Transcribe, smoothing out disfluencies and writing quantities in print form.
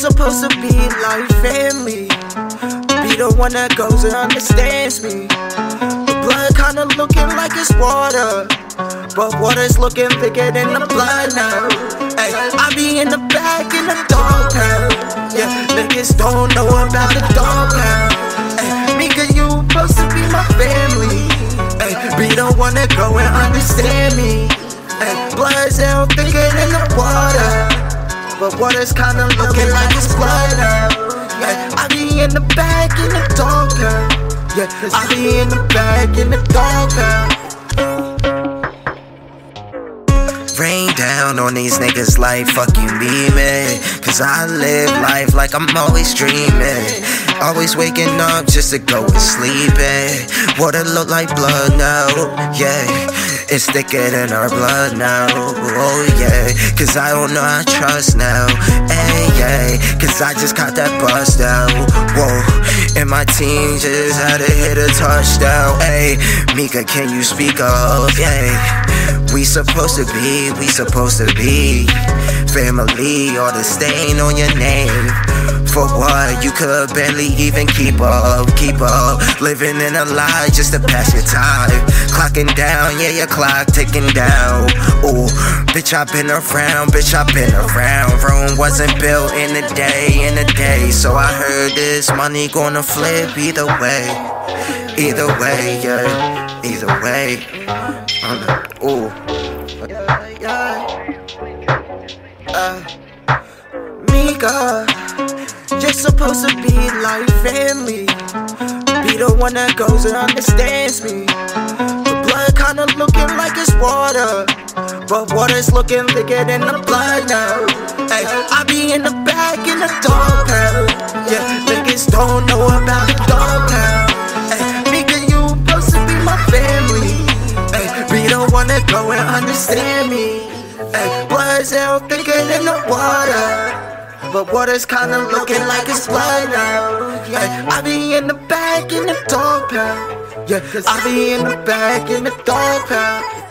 supposed to be like family, be the one that goes and understands me. The blood kinda looking like it's water, but water's looking thicker than the blood now. Ay, I be in the back in the dog pound. Yeah, niggas don't know about the dog pound. Ay, Mika, you supposed to be my family. Ay, be the one that go and understand me. Ay, blood's out thicker than the water, but water's kinda looking like it's blood now. Yeah, I be in the back in the dog pound. Yeah, I be in the back in the dog pound. Rain down on these niggas like fuck you need me, cause I live life like I'm always dreaming, always waking up just to go and sleeping. Water look like blood now, yeah, it's thicker than our blood now, oh yeah, cause I don't know I trust now, hey, yeah, cause I just caught that bust out, whoa, and my team just had to hit a touchdown, hey, Mika, can you speak up, yeah, we supposed to be family, all the stain on your name. For what? You could barely even keep up, living in a lie just to pass your time. Clocking down, yeah, your clock ticking down. Ooh, bitch, I've been around. Rome wasn't built in a day, so I heard this money gonna flip either way, yeah, either way. Ooh. Mika, you're supposed to be like family, be the one that goes and understands me. The blood kinda looking like it's water, but water's looking thicker than the blood now. Ay, I be in the back in the dog pound. Yeah, niggas don't know about the dog pound. Ay, Mika, you supposed to be my family. Ay, be the one that go and understand me. Ay, blood's out thicker than the water, but water's kinda looking like it's blood now. Yeah, I be in the back in the dog pound. Yeah, I be in the back in the dog pound.